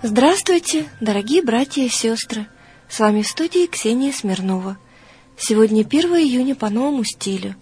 Здравствуйте, дорогие братья и сестры! С вами в студии Ксения Смирнова. Сегодня 1 июня по новому стилю,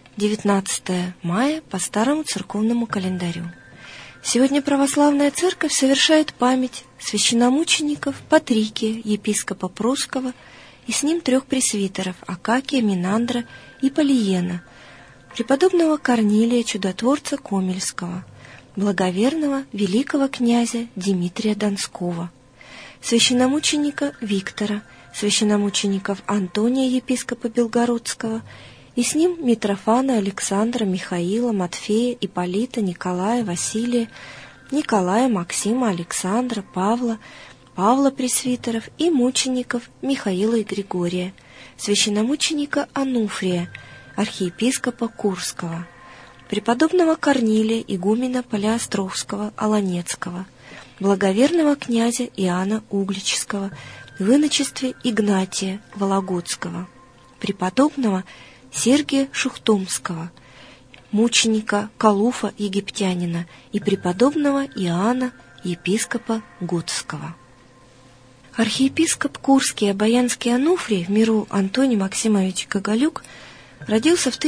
19 мая по старому церковному календарю. Сегодня православная церковь совершает память священномучеников Патрикия, епископа Прусского, и с ним 3 пресвитеров Акакия, Минандра и Полиена, преподобного Корнилия, чудотворца Комельского, благоверного великого князя Дмитрия Донского, священномученика Виктора, священномучеников Антония, епископа Белгородского, и с ним Митрофана, Александра, Михаила, Матфея, Ипполита, Николая, Василия, Николая, Максима, Александра, Павла пресвитеров и мучеников Михаила и Григория, священномученика Ануфрия, архиепископа Курского, преподобного Корнилия, игумена Полиостровского, Аланецкого, благоверного князя Иоанна Угличского, в иночестве Игнатия Вологодского, преподобного Сергия Шухтомского, мученика Калуфа Египтянина и преподобного Иоанна, епископа Готского. Архиепископ Курский Обаянский Ануфрий, в миру Антоний Максимович Гоголюк, родился в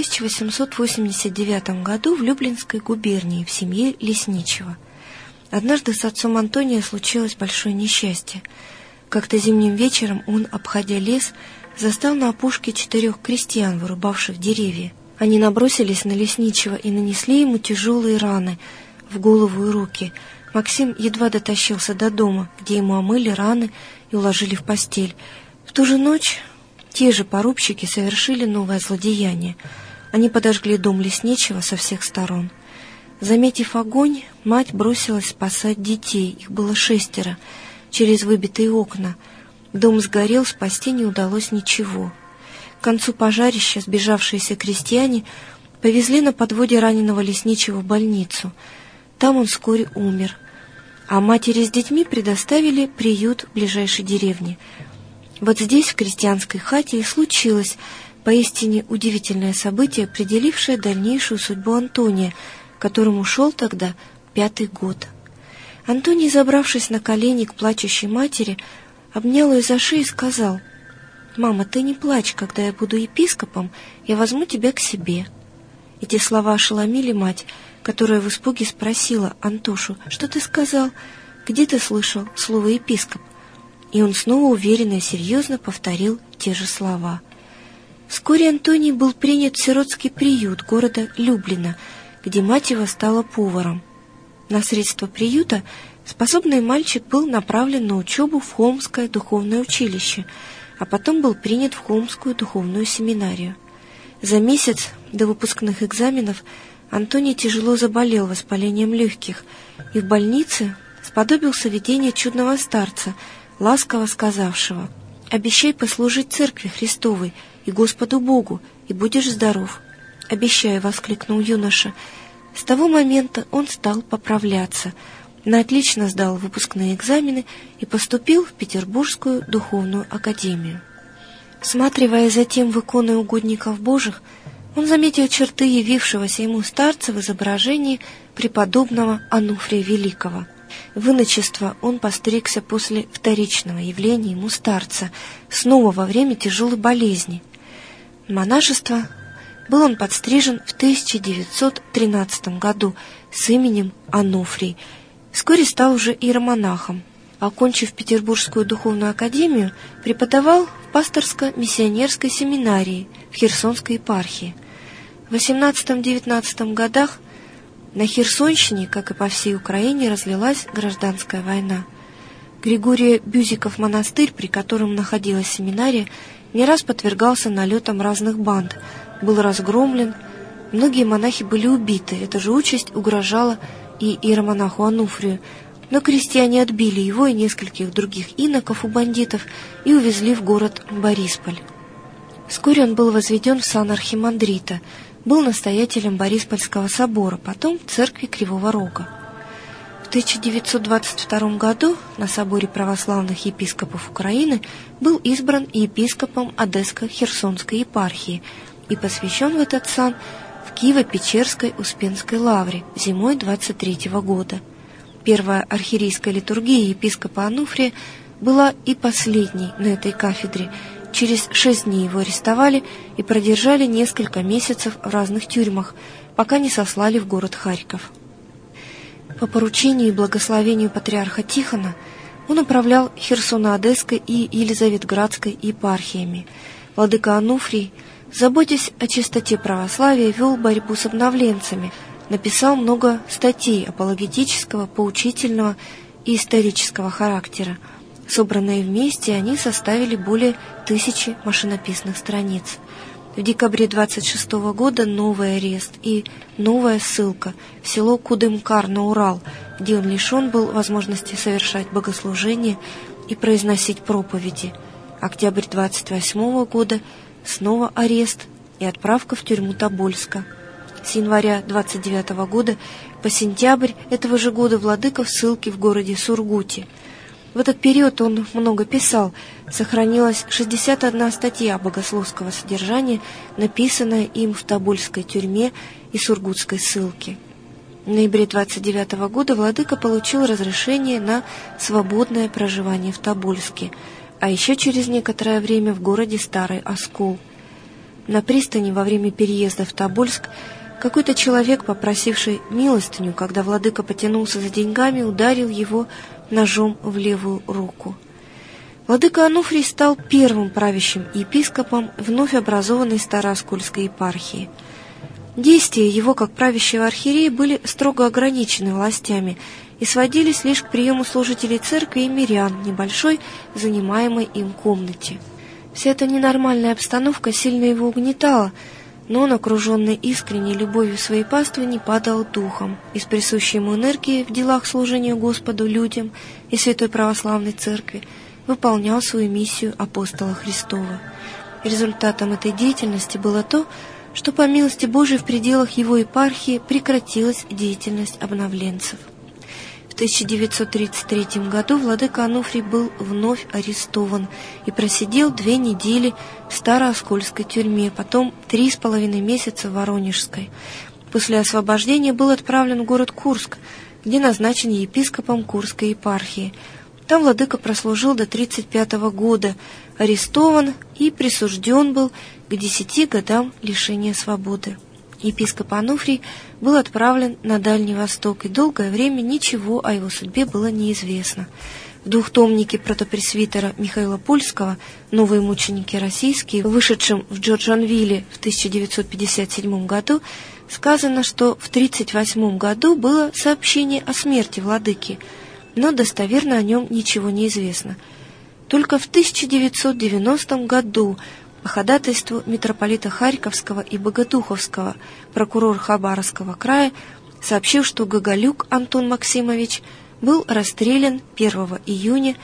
1889 году в Люблинской губернии в семье лесничего. Однажды с отцом Антония случилось большое несчастье. Как-то зимним вечером он, обходя лес, застал на опушке 4 крестьян, вырубавших деревья. Они набросились на лесничего и нанесли ему тяжелые раны в голову и руки. Максим едва дотащился до дома, где ему омыли раны и уложили в постель. В ту же ночь те же порубщики совершили новое злодеяние. Они подожгли дом лесничего со всех сторон. Заметив огонь, мать бросилась спасать детей, их было 6, через выбитые окна. Дом сгорел, спасти не удалось ничего. К концу пожарища сбежавшиеся крестьяне повезли на подводе раненого лесничего в больницу. Там он вскоре умер, а матери с детьми предоставили приют в ближайшей деревне. Вот здесь, в крестьянской хате, и случилось поистине удивительное событие, определившее дальнейшую судьбу Антония, которому шел тогда 5-й год. Антоний, забравшись на колени к плачущей матери, обнял ее за шею и сказал: «Мама, ты не плачь, когда я буду епископом, я возьму тебя к себе». Эти слова ошеломили мать, которая в испуге спросила Антошу: «Что ты сказал? Где ты слышал слово епископ?» И он снова уверенно и серьезно повторил те же слова. Вскоре Антоний был принят в сиротский приют города Люблина, где мать его стала поваром. На средства приюта способный мальчик был направлен на учебу в Холмское духовное училище, а потом был принят в Холмскую духовную семинарию. За месяц до выпускных экзаменов Антоний тяжело заболел воспалением легких и в больнице сподобился видения чудного старца, ласково сказавшего: «Обещай послужить Церкви Христовой и Господу Богу, и будешь здоров». «Обещаю», — воскликнул юноша. С того момента он стал поправляться, но отлично сдал выпускные экзамены и поступил в Петербургскую духовную академию. Всматривая затем в иконы угодников Божьих, он заметил черты явившегося ему старца в изображении преподобного Ануфрия Великого. В иночество он постригся после вторичного явления ему старца, снова во время тяжелой болезни. В монашество был он подстрижен в 1913 году с именем Ануфрий. Вскоре стал уже иеромонахом. Окончив Петербургскую духовную академию, преподавал в пасторско-миссионерской семинарии в Херсонской епархии. В 18-19 годах на Херсонщине, как и по всей Украине, разлилась гражданская война. Григорий Бюзиков монастырь, при котором находилась семинария, не раз подвергался налетам разных банд, был разгромлен, многие монахи были убиты. Эта же участь угрожала и иеромонаху Ануфрию, но крестьяне отбили его и нескольких других иноков у бандитов и увезли в город Борисполь. Вскоре он был возведен в сан архимандрита, был настоятелем Бориспольского собора, потом в церкви Кривого Рога. В 1922 году на соборе православных епископов Украины был избран епископом Одесско-Херсонской епархии и посвящен в этот сан в Киево-Печерской Успенской лавре зимой 23 года. Первая архиерейская литургия епископа Ануфрия была и последней на этой кафедре. Через 6 дней его арестовали и продержали несколько месяцев в разных тюрьмах, пока не сослали в город Харьков. По поручению и благословению патриарха Тихона он управлял Херсоно-Одесской и Елизаветградской епархиями. Владыка Ануфрий, заботясь о чистоте православия, вел борьбу с обновленцами, написал много статей апологетического, поучительного и исторического характера. Собранные вместе, они составили более 1000 машинописных страниц. В декабре 26 года новый арест и новая ссылка в село Кудымкар на Урал, где он лишен был возможности совершать богослужения и произносить проповеди. Октябрь 28 года снова арест и отправка в тюрьму Тобольска. С января 29 года по сентябрь этого же года владыка в ссылке в городе Сургуте. В этот период он много писал. Сохранилась 61 статья богословского содержания, написанная им в Тобольской тюрьме и Сургутской ссылке. В ноябре 29 года владыка получил разрешение на свободное проживание в Тобольске, а еще через некоторое время в городе Старый Оскол. На пристани во время переезда в Тобольск какой-то человек, попросивший милостыню, когда владыка потянулся за деньгами, ударил его ножом в левую руку. Владыка Ануфрий стал первым правящим епископом вновь образованной Старооскольской епархии. Действия его как правящего архиерея были строго ограничены властями и сводились лишь к приему служителей церкви и мирян в небольшой, занимаемой им комнате. Вся эта ненормальная обстановка сильно его угнетала, но он, окруженный искренней любовью своей паствы, не падал духом. Из присущей ему энергии в делах служения Господу, людям и Святой Православной Церкви выполнял свою миссию апостола Христова. Результатом этой деятельности было то, что по милости Божией в пределах его епархии прекратилась деятельность обновленцев. В 1933 году владыка Ануфрий был вновь арестован и просидел 2 недели в Старооскольской тюрьме, потом 3,5 месяца в Воронежской. После освобождения был отправлен в город Курск, где назначен епископом Курской епархии. Там владыка прослужил до 1935 года, арестован и присужден был к 10 годам лишения свободы. Епископ Ануфрий был отправлен на Дальний Восток, и долгое время ничего о его судьбе было неизвестно. В двухтомнике протопресвитера Михаила Польского «Новые мученики российские», вышедшем в Джорджанвилле в 1957 году, сказано, что в 1938 году было сообщение о смерти владыки, но достоверно о нем ничего не известно. Только в 1990 году по ходатайству митрополита Харьковского и Богодуховского прокурор Хабаровского края сообщил, что Гоголюк Антон Максимович был расстрелян 1 июня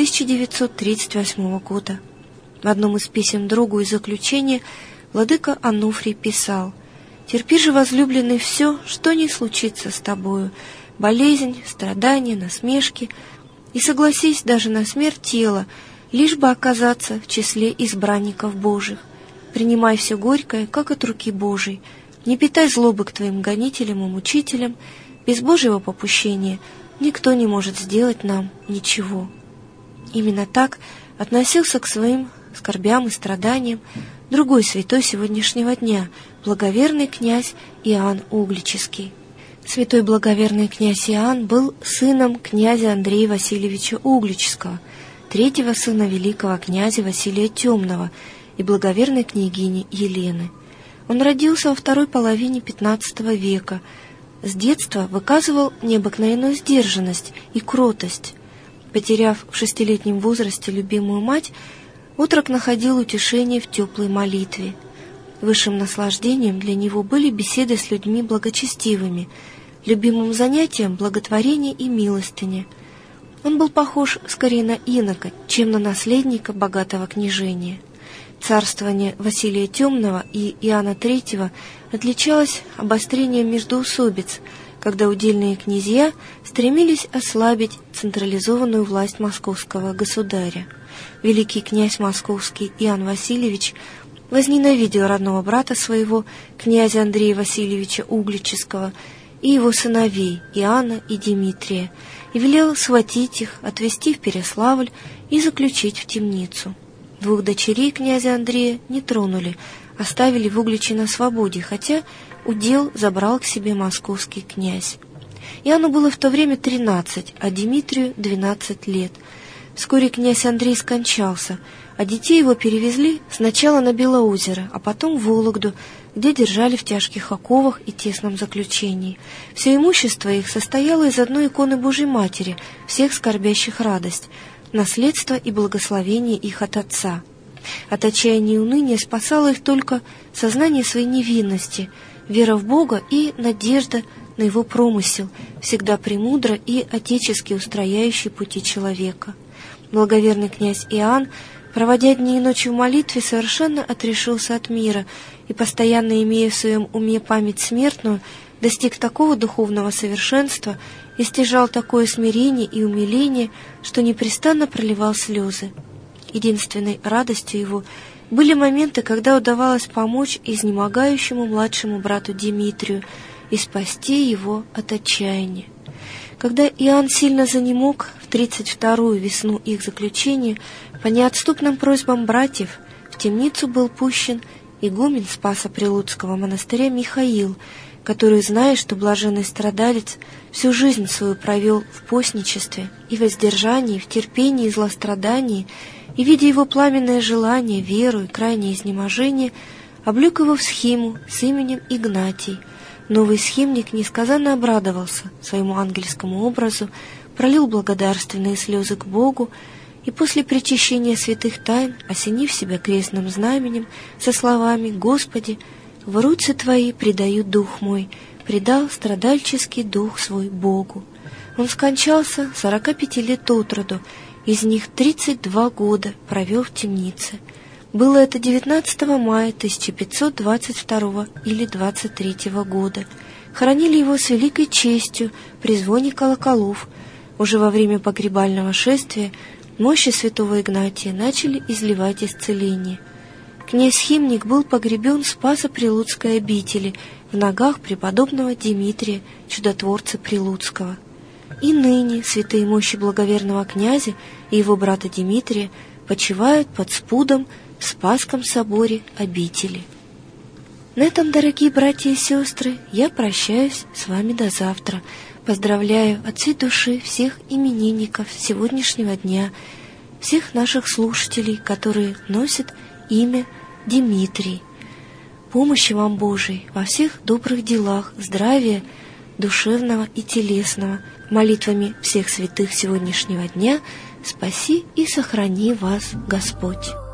1938 года. В одном из писем другу из заключения владыка Ануфрий писал: «Терпи же, возлюбленный, все, что не случится с тобою, болезнь, страдания, насмешки, и согласись даже на смерть тела, лишь бы оказаться в числе избранников Божьих. Принимай все горькое, как от руки Божией. Не питай злобы к твоим гонителям и мучителям. Без Божьего попущения никто не может сделать нам ничего». Именно так относился к своим скорбям и страданиям другой святой сегодняшнего дня, благоверный князь Иоанн Угличский. Святой благоверный князь Иоанн был сыном князя Андрея Васильевича Угличского, третьего сына великого князя Василия Темного и благоверной княгини Елены. Он родился во второй половине XV века. С детства выказывал необыкновенную сдержанность и кротость. Потеряв в 6-летнем возрасте любимую мать, отрок находил утешение в теплой молитве. Высшим наслаждением для него были беседы с людьми благочестивыми, любимым занятием благотворение и милостыня. Он был похож скорее на инока, чем на наследника богатого княжения. Царствование Василия Темного и Иоанна III отличалось обострением междоусобиц, когда удельные князья стремились ослабить централизованную власть московского государя. Великий князь московский Иоанн Васильевич возненавидел родного брата своего, князя Андрея Васильевича Угличского, и его сыновей Иоанна и Димитрия, и велел схватить их, отвезти в Переславль и заключить в темницу. 2 дочерей князя Андрея не тронули, оставили в Угличе на свободе, хотя удел забрал к себе московский князь. Иоанну было в то время 13, а Димитрию 12 лет. Вскоре князь Андрей скончался, а детей его перевезли сначала на Белоозеро, а потом в Вологду, где держали в тяжких оковах и тесном заключении. Все имущество их состояло из одной иконы Божьей Матери, всех скорбящих радость, наследство и благословение их от Отца. От отчаяния и уныния спасало их только сознание своей невинности, вера в Бога и надежда на Его промысел, всегда премудро и отечески устрояющий пути человека. Благоверный князь Иоанн, проводя дни и ночи в молитве, совершенно отрешился от мира и, постоянно имея в своем уме память смертную, достиг такого духовного совершенства и стяжал такое смирение и умиление, что непрестанно проливал слезы. Единственной радостью его были моменты, когда удавалось помочь изнемогающему младшему брату Димитрию и спасти его от отчаяния. Когда Иоанн сильно занемог в 32-ю весну их заключения, по неотступным просьбам братьев в темницу был пущен игумен Спасо-Прилуцкого монастыря Михаил, который, зная, что блаженный страдалец всю жизнь свою провел в постничестве и воздержании, в терпении и злострадании, и, видя его пламенное желание, веру и крайнее изнеможение, облек его в схиму с именем Игнатий. Новый схимник несказанно обрадовался своему ангельскому образу, пролил благодарственные слезы к Богу и после причащения святых тайн, осенив себя крестным знаменем, со словами «Господи, в руцы Твои предаю дух мой», предал страдальческий дух свой Богу. Он скончался 45 лет от роду, из них 32 года провел в темнице. Было это 19 мая 1522 или 23 года. Хоронили его с великой честью при звоне колоколов. Уже во время погребального шествия мощи святого Игнатия начали изливать исцеление. Князь-химник был погребен в Спасо-Прилуцкой обители в ногах преподобного Димитрия, чудотворца Прилуцкого. И ныне святые мощи благоверного князя и его брата Димитрия почивают под спудом в Спасском соборе обители. На этом, дорогие братья и сестры, я прощаюсь с вами до завтра. Поздравляю от всей души всех именинников сегодняшнего дня, всех наших слушателей, которые носят имя Димитрий. Помощи вам Божией во всех добрых делах, здравия душевного и телесного. Молитвами всех святых сегодняшнего дня спаси и сохрани вас Господь.